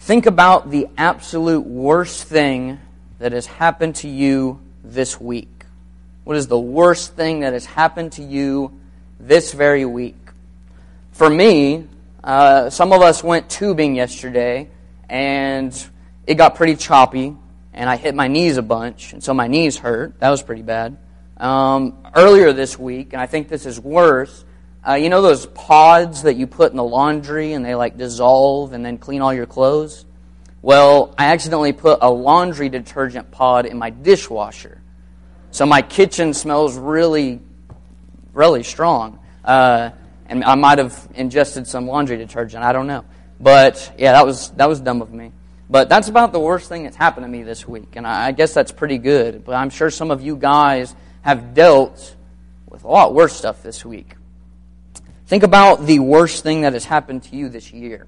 Think about the absolute worst thing that has happened to you this week. What is the worst thing that has happened to you this very week? For me, some of us went tubing yesterday, and it got pretty choppy, and I hit my knees a bunch, and so my knees hurt. That was pretty bad. Earlier this week, and I think this is worse, you know those pods that you put in the laundry and they dissolve and then clean all your clothes? Well, I accidentally put a laundry detergent pod in my dishwasher. So my kitchen smells really, really strong. And I might have ingested some laundry detergent. I don't know. But yeah, that was dumb of me. But that's about the worst thing that's happened to me this week. And I guess that's pretty good. But I'm sure some of you guys have dealt with a lot worse stuff this week. Think about the worst thing that has happened to you this year.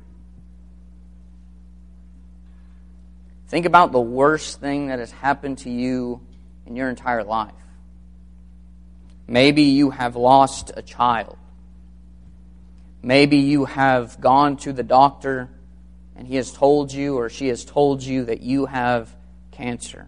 Think about the worst thing that has happened to you in your entire life. Maybe you have lost a child. Maybe you have gone to the doctor and he has told you or she has told you that you have cancer.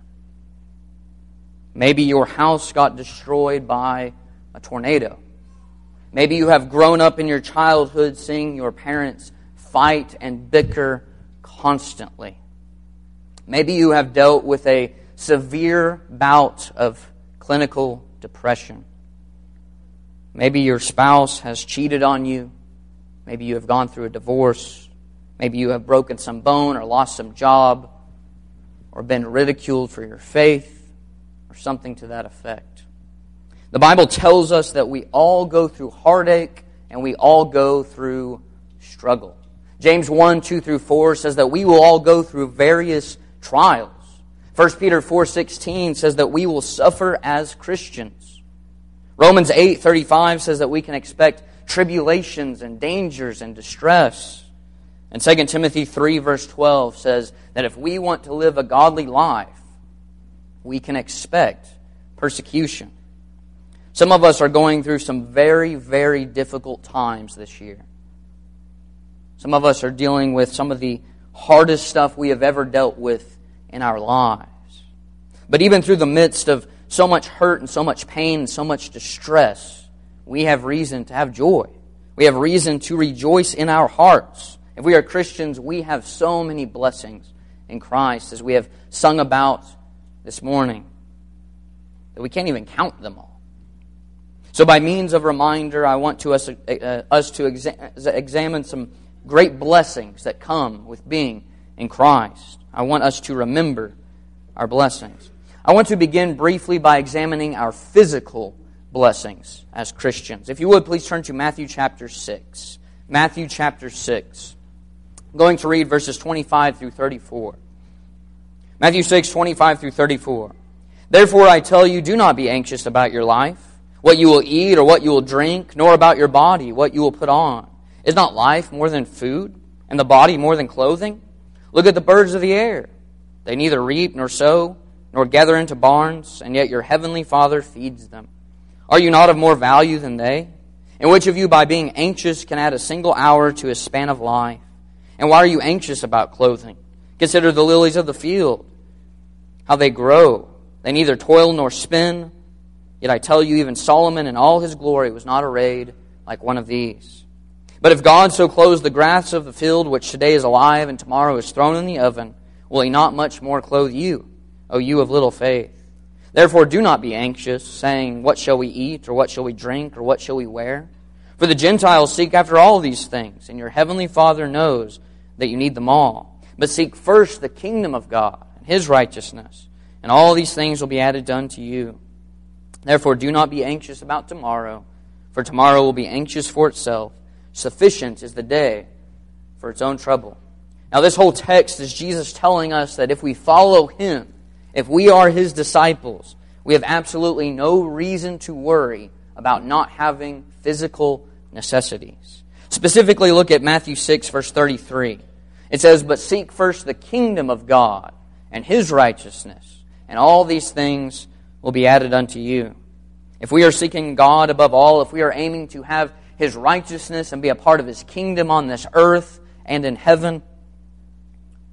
Maybe your house got destroyed by a tornado. Maybe you have grown up in your childhood seeing your parents fight and bicker constantly. Maybe you have dealt with a severe bout of clinical depression. Maybe your spouse has cheated on you. Maybe you have gone through a divorce. Maybe you have broken some bone or lost some job or been ridiculed for your faith or something to that effect. The Bible tells us that we all go through heartache and we all go through struggle. James 1:2-4 says that we will all go through various trials. 1 Peter 4:16 says that we will suffer as Christians. Romans 8:35 says that we can expect tribulations and dangers and distress. And 2 Timothy 3:12 says that if we want to live a godly life, we can expect persecution. Some of us are going through some very, very difficult times this year. Some of us are dealing with some of the hardest stuff we have ever dealt with in our lives. But even through the midst of so much hurt and so much pain and so much distress, we have reason to have joy. We have reason to rejoice in our hearts. If we are Christians, we have so many blessings in Christ, as we have sung about this morning, that we can't even count them all. So by means of reminder, I want us to examine some great blessings that come with being in Christ. I want us to remember our blessings. I want to begin briefly by examining our physical blessings as Christians. If you would, please turn to Matthew chapter 6. Matthew chapter 6. I'm going to read verses 25-34. Matthew 6:25-34. Therefore I tell you, do not be anxious about your life, what you will eat or what you will drink, nor about your body, what you will put on. Is not life more than food, and the body more than clothing? Look at the birds of the air. They neither reap nor sow, nor gather into barns, and yet your heavenly Father feeds them. Are you not of more value than they? And which of you, by being anxious, can add a single hour to his span of life? And why are you anxious about clothing? Consider the lilies of the field, how they grow. They neither toil nor spin. Yet I tell you, even Solomon in all his glory was not arrayed like one of these. But if God so clothes the grass of the field, which today is alive and tomorrow is thrown in the oven, will he not much more clothe you, O you of little faith? Therefore do not be anxious, saying, what shall we eat, or what shall we drink, or what shall we wear? For the Gentiles seek after all these things, and your heavenly Father knows that you need them all. But seek first the kingdom of God and his righteousness, and all these things will be added unto you. Therefore do not be anxious about tomorrow, for tomorrow will be anxious for itself. Sufficient is the day for its own trouble. Now this whole text is Jesus telling us that if we follow him, if we are his disciples, we have absolutely no reason to worry about not having physical necessities. Specifically, look at Matthew 6, verse 33. It says, but seek first the kingdom of God and his righteousness, and all these things will be added unto you. If we are seeking God above all, if we are aiming to have his righteousness and be a part of his kingdom on this earth and in heaven,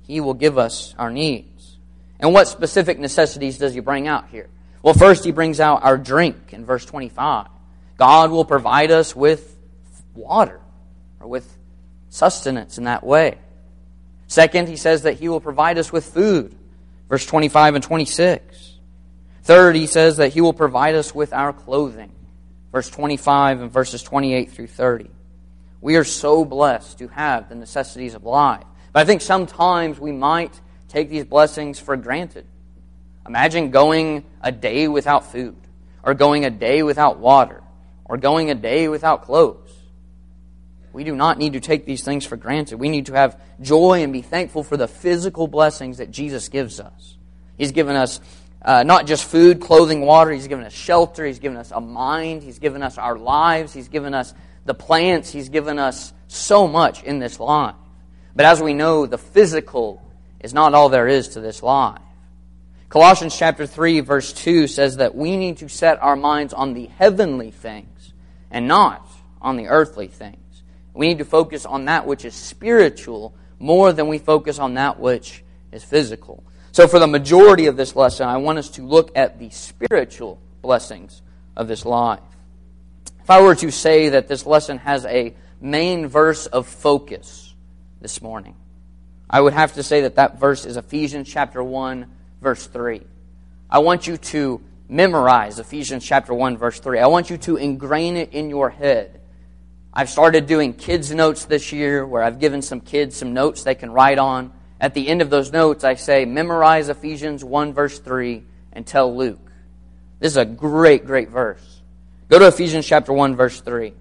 He will give us our needs. And what specific necessities does He bring out here? Well, first He brings out our drink in verse 25. God will provide us with water, or with sustenance in that way. Second, He says that He will provide us with food, verse 25 and 26. Third, He says that He will provide us with our clothing, verse 25 and verses 28 through 30. We are so blessed to have the necessities of life. But I think sometimes we might take these blessings for granted. Imagine going a day without food, or going a day without water, or going a day without clothes. We do not need to take these things for granted. We need to have joy and be thankful for the physical blessings that Jesus gives us. He's given us not just food, clothing, water. He's given us shelter. He's given us a mind. He's given us our lives. He's given us the plants. He's given us so much in this life. But as we know, the physical is not all there is to this life. Colossians chapter 3, verse 2 says that we need to set our minds on the heavenly things and not on the earthly things. We need to focus on that which is spiritual more than we focus on that which is physical. So for the majority of this lesson, I want us to look at the spiritual blessings of this life. If I were to say that this lesson has a main verse of focus this morning, I would have to say that that verse is Ephesians chapter 1, verse 3. I want you to memorize Ephesians chapter 1, verse 3. I want you to ingrain it in your head. I've started doing kids' notes this year where I've given some kids some notes they can write on. At the end of those notes, I say, memorize Ephesians 1, verse 3, and tell Luke. This is a great, great verse. Go to Ephesians chapter 1, verse 3.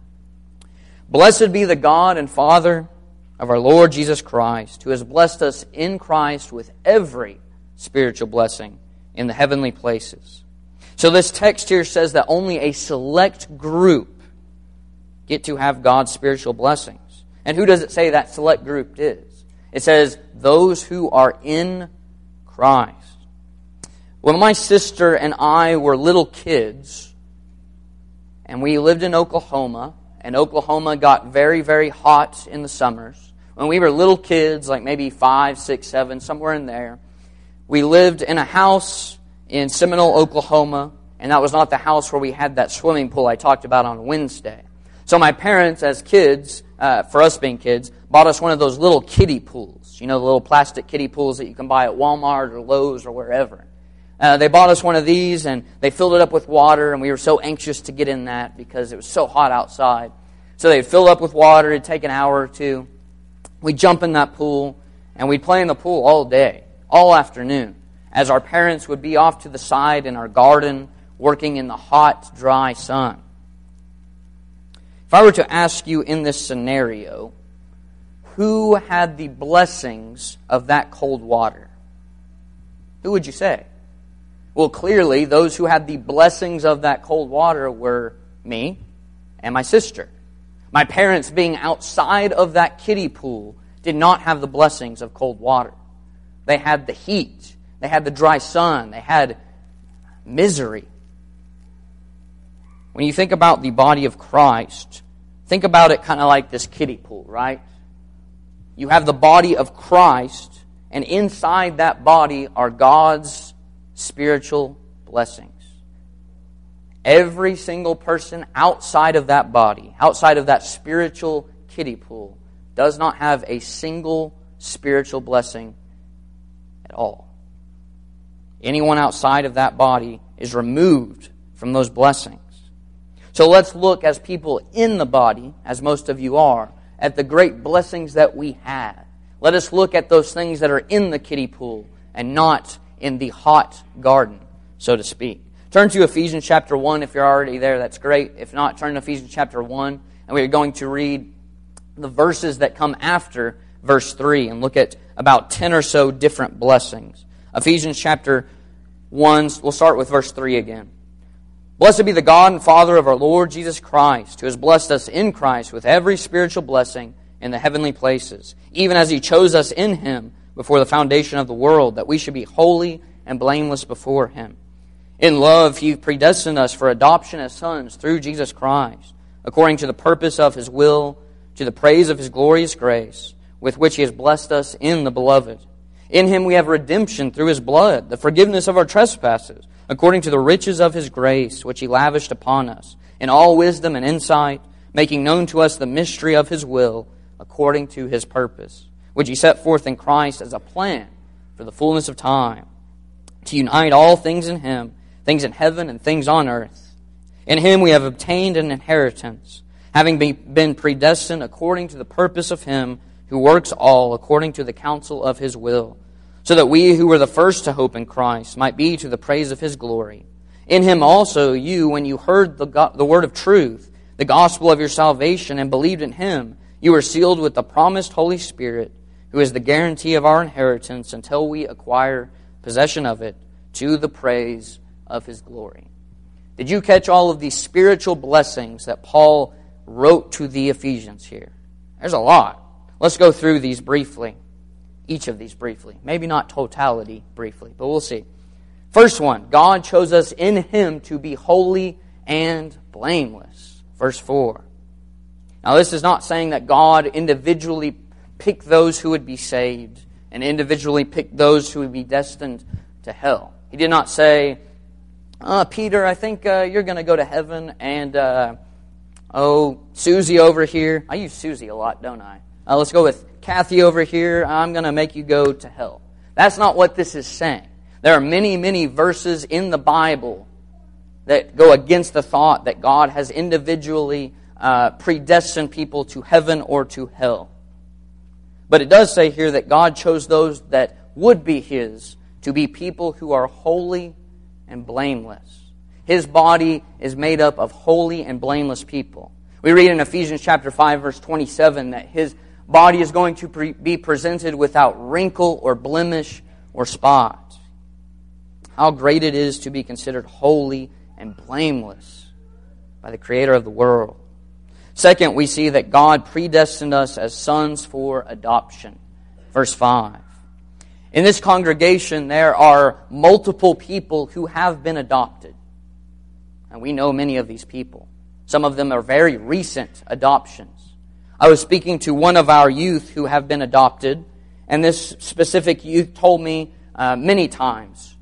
Blessed be the God and Father of our Lord Jesus Christ, who has blessed us in Christ with every spiritual blessing in the heavenly places. So this text here says that only a select group get to have God's spiritual blessings. And who does it say that select group is? It says, those who are in Christ. When my sister and I were little kids, and we lived in Oklahoma, and Oklahoma got very, very hot in the summers. When we were little kids, like maybe 5, 6, 7, somewhere in there, we lived in a house in Seminole, Oklahoma, and that was not the house where we had that swimming pool I talked about on Wednesday. So my parents, as kids, for us being kids, bought us one of those little kiddie pools. You know, the little plastic kiddie pools that you can buy at Walmart or Lowe's or wherever. They bought us one of these, and they filled it up with water, and we were so anxious to get in that because it was so hot outside. So they'd fill it up with water. It'd take an hour or two. We'd jump in that pool, and we'd play in the pool all day, all afternoon, as our parents would be off to the side in our garden, working in the hot, dry sun. If I were to ask you in this scenario, who had the blessings of that cold water? Who would you say? Well, clearly, those who had the blessings of that cold water were me and my sister. My parents, being outside of that kiddie pool, did not have the blessings of cold water. They had the heat. They had the dry sun. They had misery. When you think about the body of Christ, think about it kind of like this kiddie pool, right? You have the body of Christ, and inside that body are God's spiritual blessings. Every single person outside of that body, outside of that spiritual kiddie pool, does not have a single spiritual blessing at all. Anyone outside of that body is removed from those blessings. So let's look as people in the body, as most of you are, at the great blessings that we have. Let us look at those things that are in the kiddie pool and not in the hot garden, so to speak. Turn to Ephesians chapter 1 if you're already there. That's great. If not, turn to Ephesians chapter 1, and we're going to read the verses that come after verse 3 and look at about 10 or so different blessings. Ephesians chapter 1, we'll start with verse 3 again. Blessed be the God and Father of our Lord Jesus Christ, who has blessed us in Christ with every spiritual blessing in the heavenly places, even as He chose us in Him before the foundation of the world, that we should be holy and blameless before Him. In love, He predestined us for adoption as sons through Jesus Christ, according to the purpose of His will, to the praise of His glorious grace, with which He has blessed us in the Beloved. In Him we have redemption through His blood, the forgiveness of our trespasses, according to the riches of His grace, which He lavished upon us, in all wisdom and insight, making known to us the mystery of His will, according to His purpose, which He set forth in Christ as a plan for the fullness of time, to unite all things in Him, things in heaven and things on earth. In Him we have obtained an inheritance, having been predestined according to the purpose of Him who works all according to the counsel of His will, so that we who were the first to hope in Christ might be to the praise of His glory. In Him also you, when you heard the word of truth, the gospel of your salvation, and believed in Him, you were sealed with the promised Holy Spirit, who is the guarantee of our inheritance until we acquire possession of it, to the praise of His glory. Did you catch all of these spiritual blessings that Paul wrote to the Ephesians here? There's a lot. Let's go through these briefly. Each of these briefly. Maybe not totality briefly, but we'll see. First one, God chose us in Him to be holy and blameless. Verse 4. Now this is not saying that God individually picked those who would be saved and individually picked those who would be destined to hell. He did not say, Peter, I think you're going to go to heaven, and Susie over here. I use Susie a lot, don't I? Let's go with Kathy over here. I'm going to make you go to hell. That's not what this is saying. There are many, many verses in the Bible that go against the thought that God has individually predestined people to heaven or to hell. But it does say here that God chose those that would be His to be people who are holy and blameless. His body is made up of holy and blameless people. We read in Ephesians chapter 5, verse 27, that His body is going to be presented without wrinkle or blemish or spot. How great it is to be considered holy and blameless by the Creator of the world. Second, we see that God predestined us as sons for adoption. Verse 5. In this congregation, there are multiple people who have been adopted. And we know many of these people. Some of them are very recent adoptions. I was speaking to one of our youth who have been adopted, and this specific youth told me many times,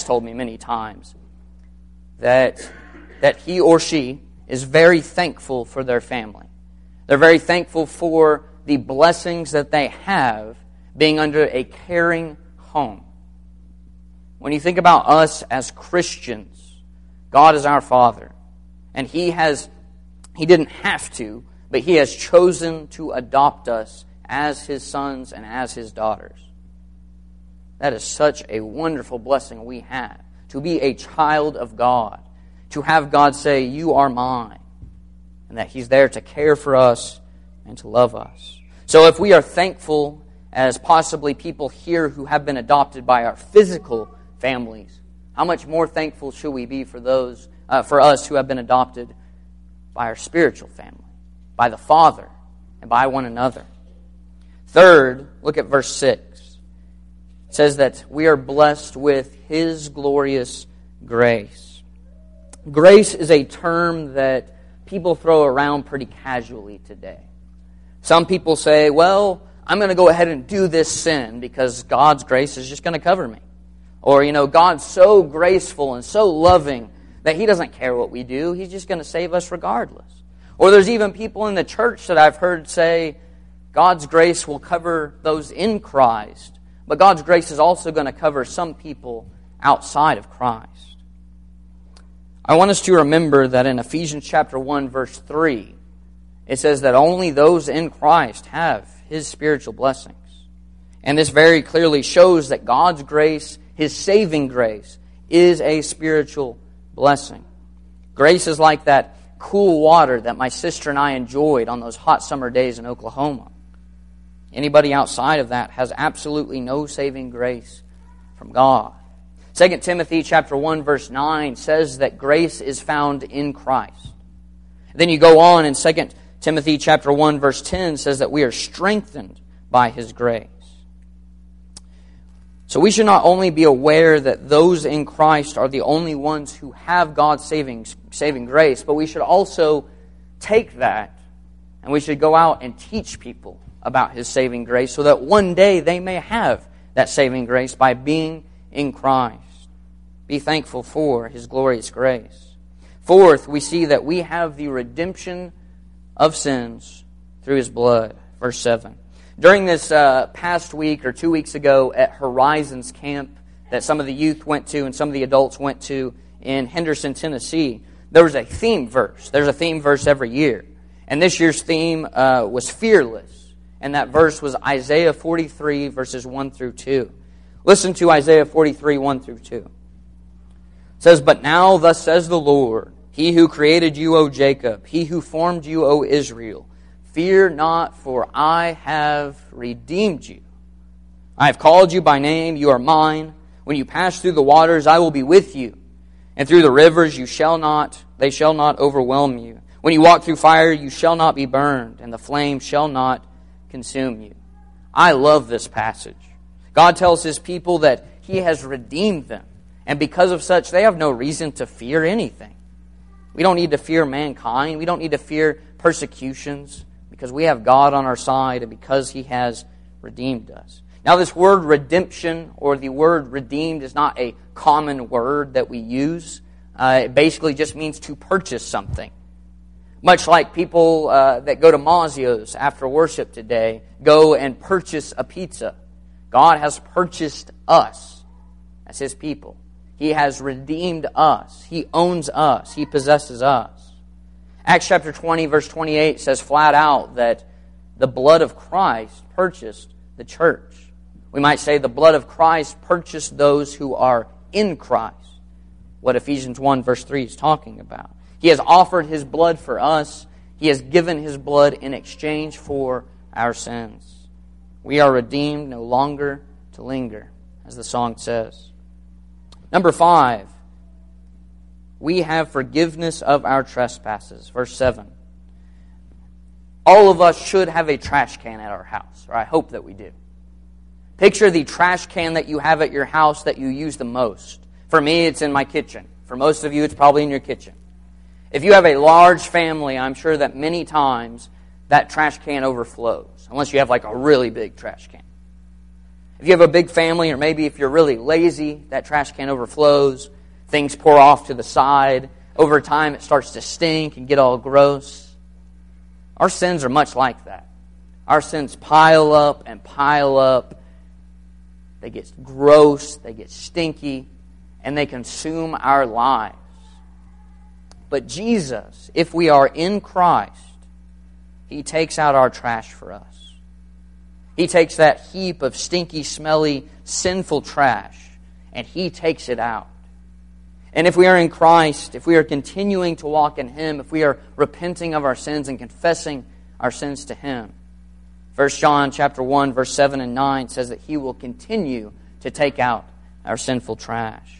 that he or she is very thankful for their family. They're very thankful for the blessings that they have being under a caring home. When you think about us as Christians, God is our Father, and He didn't have to, but He has chosen to adopt us as His sons and as His daughters. That is such a wonderful blessing we have, to be a child of God, to have God say, "You are mine," and that He's there to care for us and to love us. So if we are thankful as possibly people here who have been adopted by our physical families, how much more thankful should we be for us who have been adopted by our spiritual family, by the Father, and by one another? Third, look at verse 6. It says that we are blessed with His glorious grace. Grace is a term that people throw around pretty casually today. Some people say, well, I'm going to go ahead and do this sin because God's grace is just going to cover me. Or, God's so graceful and so loving that He doesn't care what we do. He's just going to save us regardless. Or there's even people in the church that I've heard say, God's grace will cover those in Christ, but God's grace is also going to cover some people outside of Christ. I want us to remember that in Ephesians chapter 1, verse 3, it says that only those in Christ have His spiritual blessings. And this very clearly shows that God's grace, His saving grace, is a spiritual blessing. Grace is like that cool water that my sister and I enjoyed on those hot summer days in Oklahoma. Anybody outside of that has absolutely no saving grace from God. 2 Timothy chapter 1, verse 9 says that grace is found in Christ. Then you go on in 2 Timothy chapter 1, verse 10 says that we are strengthened by His grace. So we should not only be aware that those in Christ are the only ones who have God's saving grace, but we should also take that and we should go out and teach people about His saving grace so that one day they may have that saving grace by being in Christ. Be thankful for His glorious grace. Fourth, we see that we have the redemption of sins through His blood. Verse 7. During this past week or 2 weeks ago at Horizons Camp that some of the youth went to and some of the adults went to in Henderson, Tennessee, there was a theme verse. There's a theme verse every year. And this year's theme was fearless. And that verse was Isaiah 43, verses 1 through 2. Listen to Isaiah 43, 1 through 2. It says, "But now thus says the Lord, He who created you, O Jacob, He who formed you, O Israel, fear not, for I have redeemed you. I have called you by name, you are mine. When you pass through the waters, I will be with you. And through the rivers they shall not overwhelm you. When you walk through fire, you shall not be burned, and the flame shall not consume you." I love this passage. God tells His people that He has redeemed them. And because of such, they have no reason to fear anything. We don't need to fear mankind. We don't need to fear persecutions because we have God on our side and because He has redeemed us. Now, this word redemption or the word redeemed is not a common word that we use. It basically just means to purchase something. Much like people that go to Mazio's after worship today go and purchase a pizza. God has purchased us as His people. He has redeemed us. He owns us. He possesses us. Acts chapter 20, verse 28 says flat out that the blood of Christ purchased the church. We might say the blood of Christ purchased those who are in Christ. What Ephesians 1, verse 3 is talking about. He has offered His blood for us. He has given His blood in exchange for our sins. We are redeemed, no longer to linger, as the song says. Number 5, we have forgiveness of our trespasses. Verse 7. All of us should have a trash can at our house, or I hope that we do. Picture the trash can that you have at your house that you use the most. For me, it's in my kitchen. For most of you, it's probably in your kitchen. If you have a large family, I'm sure that many times that trash can overflows, unless you have like a really big trash can. If you have a big family, or maybe if you're really lazy, that trash can overflows. Things pour off to the side. Over time, it starts to stink and get all gross. Our sins are much like that. Our sins pile up and pile up. They get gross, they get stinky, and they consume our lives. But Jesus, if we are in Christ, He takes out our trash for us. He takes that heap of stinky, smelly, sinful trash, and He takes it out. And if we are in Christ, if we are continuing to walk in Him, if we are repenting of our sins and confessing our sins to Him, 1 John chapter 1, verse 7 and 9 says that He will continue to take out our sinful trash.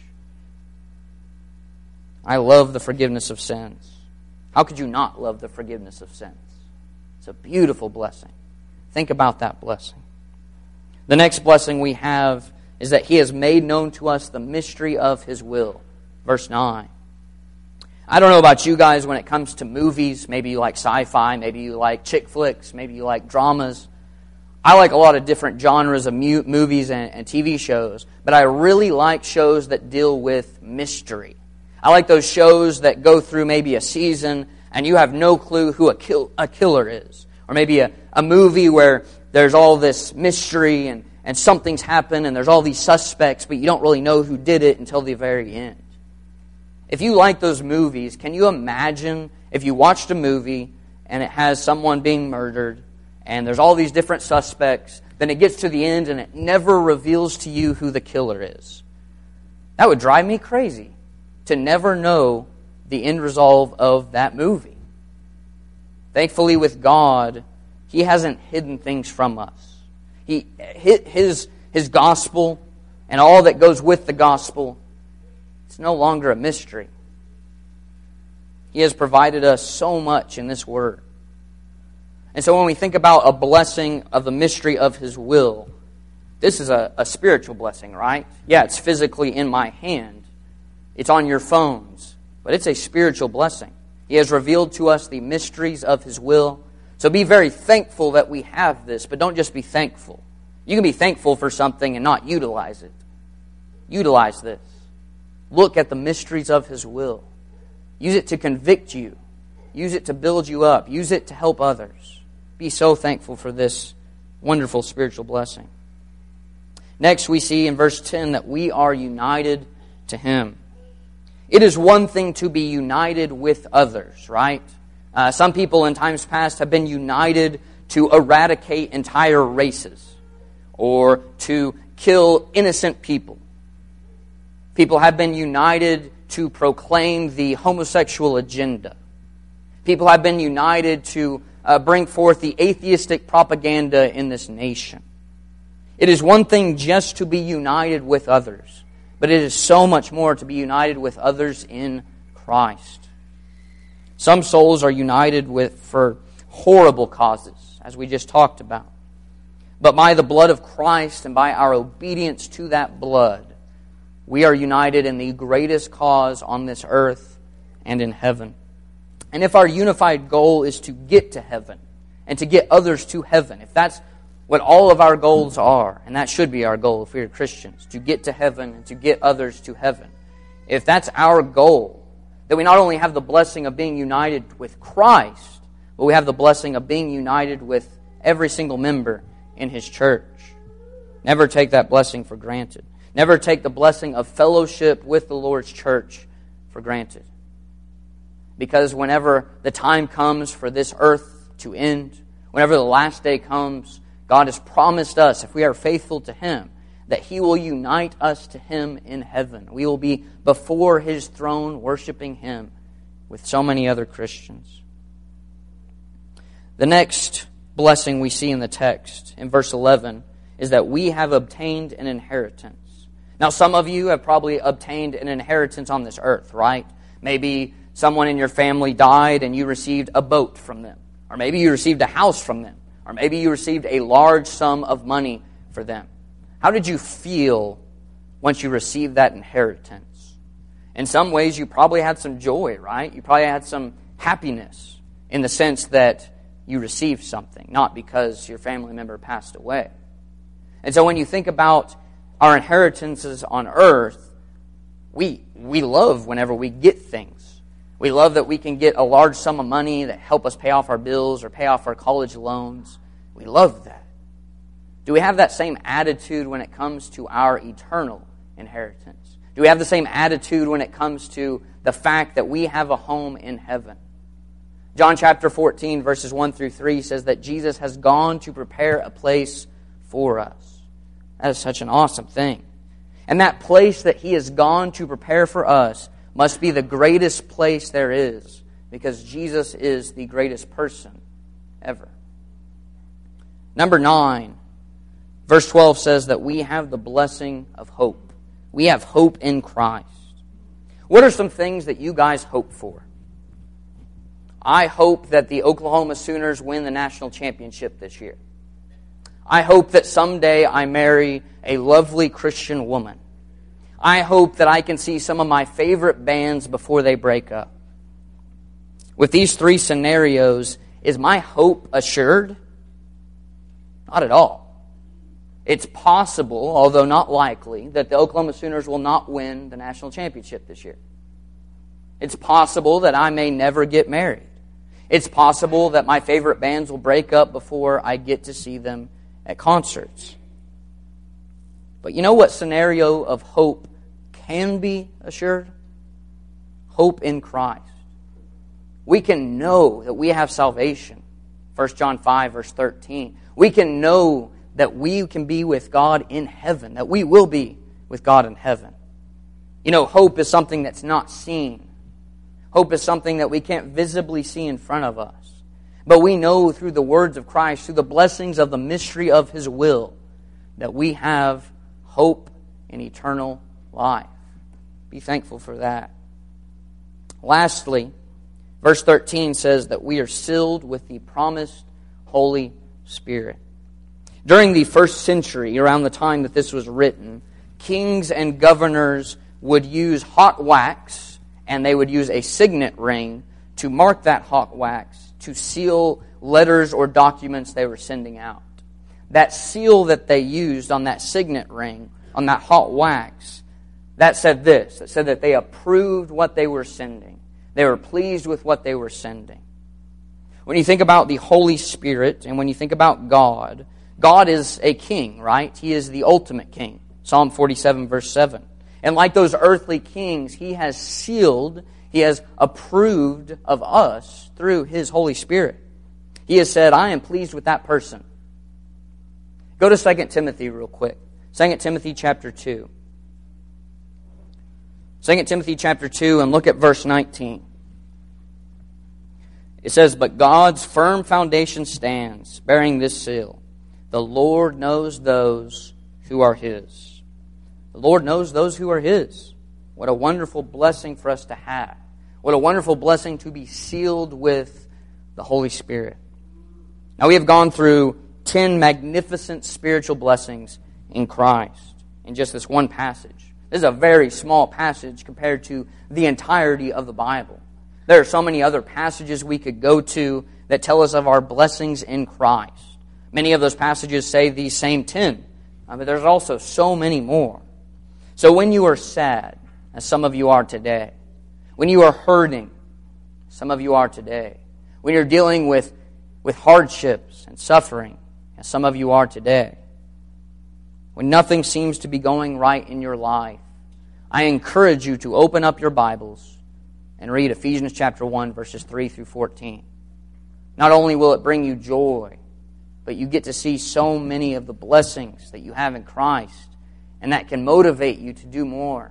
I love the forgiveness of sins. How could you not love the forgiveness of sins? It's a beautiful blessing. Think about that blessing. The next blessing we have is that He has made known to us the mystery of His will. Verse 9. I don't know about you guys when it comes to movies. Maybe you like sci-fi. Maybe you like chick flicks. Maybe you like dramas. I like a lot of different genres of movies and TV shows. But I really like shows that deal with mystery. I like those shows that go through maybe a season and you have no clue who a killer is. Or maybe a movie where there's all this mystery and something's happened and there's all these suspects, but you don't really know who did it until the very end. If you like those movies, can you imagine if you watched a movie and it has someone being murdered and there's all these different suspects, then it gets to the end and it never reveals to you who the killer is? That would drive me crazy to never know the end result of that movie. Thankfully, with God, He hasn't hidden things from us. His gospel and all that goes with the gospel, it's no longer a mystery. He has provided us so much in this Word. And so when we think about a blessing of the mystery of His will, this is a spiritual blessing, right? Yeah, it's physically in my hand. It's on your phones. But it's a spiritual blessing. He has revealed to us the mysteries of His will So be very thankful that we have this, but don't just be thankful. You can be thankful for something and not utilize it. Utilize this. Look at the mysteries of His will. Use it to convict you. Use it to build you up. Use it to help others. Be so thankful for this wonderful spiritual blessing. Next, we see in verse 10 that we are united to Him. It is one thing to be united with others, right? Some people in times past have been united to eradicate entire races or to kill innocent people. People have been united to proclaim the homosexual agenda. People have been united to bring forth the atheistic propaganda in this nation. It is one thing just to be united with others, but it is so much more to be united with others in Christ. Some souls are united for horrible causes, as we just talked about. But by the blood of Christ and by our obedience to that blood, we are united in the greatest cause on this earth and in heaven. And if our unified goal is to get to heaven and to get others to heaven, if that's what all of our goals are, and that should be our goal if we are Christians, to get to heaven and to get others to heaven, if that's our goal, that we not only have the blessing of being united with Christ, but we have the blessing of being united with every single member in His church. Never take that blessing for granted. Never take the blessing of fellowship with the Lord's church for granted. Because whenever the time comes for this earth to end, whenever the last day comes, God has promised us, if we are faithful to Him, that He will unite us to Him in heaven. We will be before His throne worshiping Him with so many other Christians. The next blessing we see in the text, in verse 11, is that we have obtained an inheritance. Now, some of you have probably obtained an inheritance on this earth, right? Maybe someone in your family died and you received a boat from them. Or maybe you received a house from them. Or maybe you received a large sum of money for them. How did you feel once you received that inheritance? In some ways, you probably had some joy, right? You probably had some happiness in the sense that you received something, not because your family member passed away. And so when you think about our inheritances on earth, we love whenever we get things. We love that we can get a large sum of money that help us pay off our bills or pay off our college loans. We love that. Do we have that same attitude when it comes to our eternal inheritance? Do we have the same attitude when it comes to the fact that we have a home in heaven? John chapter 14, verses 1 through 3 says that Jesus has gone to prepare a place for us. That is such an awesome thing. And that place that He has gone to prepare for us must be the greatest place there is, because Jesus is the greatest person ever. Number 9, verse 12 says that we have the blessing of hope. We have hope in Christ. What are some things that you guys hope for? I hope that the Oklahoma Sooners win the national championship this year. I hope that someday I marry a lovely Christian woman. I hope that I can see some of my favorite bands before they break up. With these three scenarios, is my hope assured? Not at all. It's possible, although not likely, that the Oklahoma Sooners will not win the national championship this year. It's possible that I may never get married. It's possible that my favorite bands will break up before I get to see them at concerts. But you know what scenario of hope can be assured? Hope in Christ. We can know that we have salvation. 1 John 5, verse 13. We can know that we can be with God in heaven, that we will be with God in heaven. You know, hope is something that's not seen. Hope is something that we can't visibly see in front of us. But we know through the words of Christ, through the blessings of the mystery of His will, that we have hope in eternal life. Be thankful for that. Lastly, verse 13 says that we are sealed with the promised Holy Spirit. During the first century, around the time that this was written, kings and governors would use hot wax, and they would use a signet ring to mark that hot wax, to seal letters or documents they were sending out. That seal that they used on that signet ring, on that hot wax, that said this. It said that they approved what they were sending. They were pleased with what they were sending. When you think about the Holy Spirit and when you think about God, God is a king, right? He is the ultimate king. Psalm 47, verse 7. And like those earthly kings, He has sealed, He has approved of us through His Holy Spirit. He has said, I am pleased with that person. Go to 2 Timothy real quick. 2 Timothy chapter 2. 2 Timothy chapter 2, and look at verse 19. It says, But God's firm foundation stands, bearing this seal. The Lord knows those who are His. The Lord knows those who are His. What a wonderful blessing for us to have. What a wonderful blessing to be sealed with the Holy Spirit. Now we have gone through 10 magnificent spiritual blessings in Christ in just this one passage. This is a very small passage compared to the entirety of the Bible. There are so many other passages we could go to that tell us of our blessings in Christ. Many of those passages say these same 10, but there's also so many more. So when you are sad, as some of you are today, when you are hurting, some of you are today, when you're dealing with hardships and suffering, as some of you are today, when nothing seems to be going right in your life, I encourage you to open up your Bibles and read Ephesians chapter 1, verses 3 through 14. Not only will it bring you joy, but you get to see so many of the blessings that you have in Christ, and that can motivate you to do more.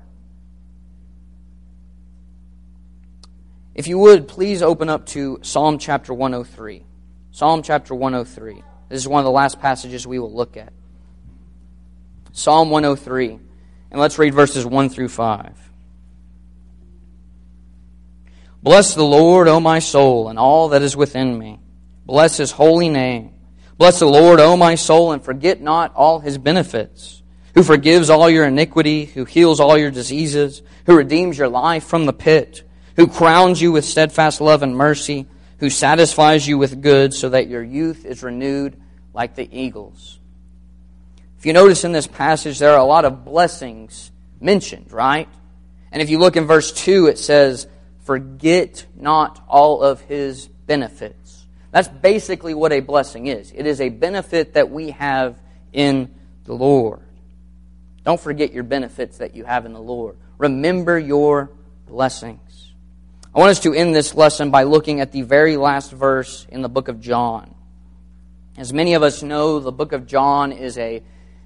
If you would, please open up to Psalm chapter 103. Psalm chapter 103. This is one of the last passages we will look at. Psalm 103. And let's read verses 1 through 5. Bless the Lord, O my soul, and all that is within me. Bless His holy name. Bless the Lord, O my soul, and forget not all His benefits, who forgives all your iniquity, who heals all your diseases, who redeems your life from the pit, who crowns you with steadfast love and mercy, who satisfies you with good so that your youth is renewed like the eagles. If you notice in this passage, there are a lot of blessings mentioned, right? And if you look in verse 2, it says, forget not all of His benefits. That's basically what a blessing is. It is a benefit that we have in the Lord. Don't forget your benefits that you have in the Lord. Remember your blessings. I want us to end this lesson by looking at the very last verse in the book of John. As many of us know, the book of John is a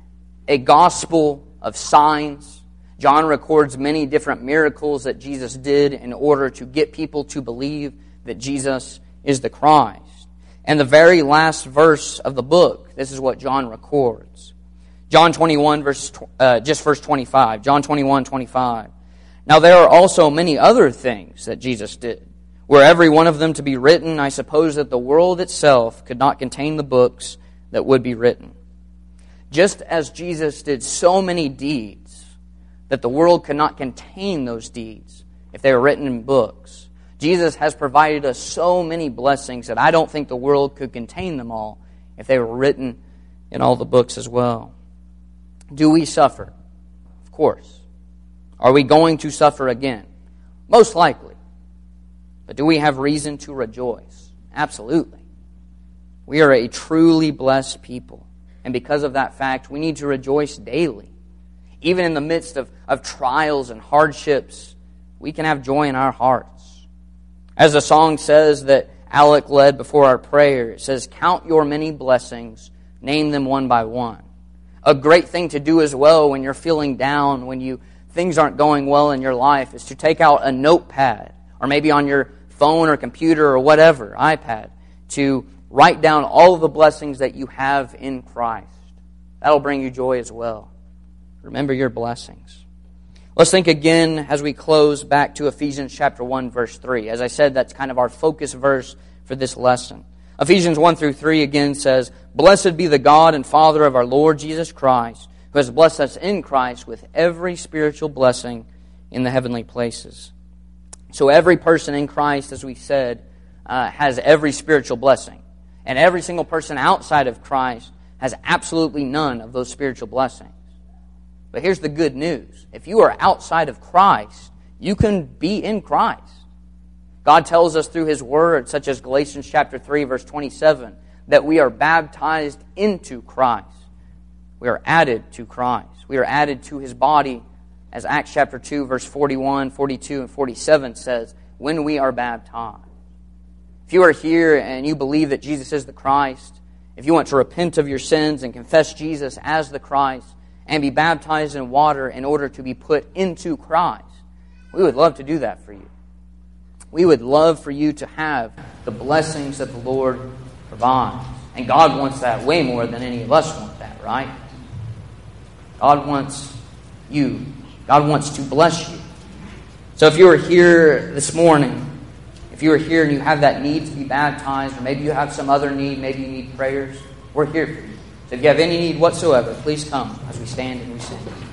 gospel of signs. John records many different miracles that Jesus did in order to get people to believe that Jesus is the Christ. And the very last verse of the book, this is what John records. John 21, verse 25. John 21, 25. Now there are also many other things that Jesus did. Were every one of them to be written, I suppose that the world itself could not contain the books that would be written. Just as Jesus did so many deeds that the world could not contain those deeds if they were written in books, Jesus has provided us so many blessings that I don't think the world could contain them all if they were written in all the books as well. Do we suffer? Of course. Are we going to suffer again? Most likely. But do we have reason to rejoice? Absolutely. We are a truly blessed people. And because of that fact, we need to rejoice daily. Even in the midst of trials and hardships, we can have joy in our hearts. As the song says that Alec led before our prayer, it says, count your many blessings, name them one by one. A great thing to do as well when you're feeling down, when things aren't going well in your life, is to take out a notepad, or maybe on your phone or computer or whatever, iPad, to write down all of the blessings that you have in Christ. That'll bring you joy as well. Remember your blessings. Let's think again as we close back to Ephesians chapter 1, verse 3. As I said, that's kind of our focus verse for this lesson. Ephesians 1 through 3 again says, Blessed be the God and Father of our Lord Jesus Christ, who has blessed us in Christ with every spiritual blessing in the heavenly places. So every person in Christ, as we said, has every spiritual blessing. And every single person outside of Christ has absolutely none of those spiritual blessings. But here's the good news. If you are outside of Christ, you can be in Christ. God tells us through His Word, such as Galatians chapter 3, verse 27, that we are baptized into Christ. We are added to Christ. We are added to His body, as Acts chapter 2, verse 41, 42, and 47 says, when we are baptized. If you are here and you believe that Jesus is the Christ, if you want to repent of your sins and confess Jesus as the Christ and be baptized in water in order to be put into Christ, we would love to do that for you. We would love for you to have the blessings that the Lord provides. And God wants that way more than any of us want that, right? God wants you. God wants to bless you. So if you are here this morning, if you are here and you have that need to be baptized, or maybe you have some other need, maybe you need prayers, we're here for you. So if you have any need whatsoever, please come as we stand and we sing.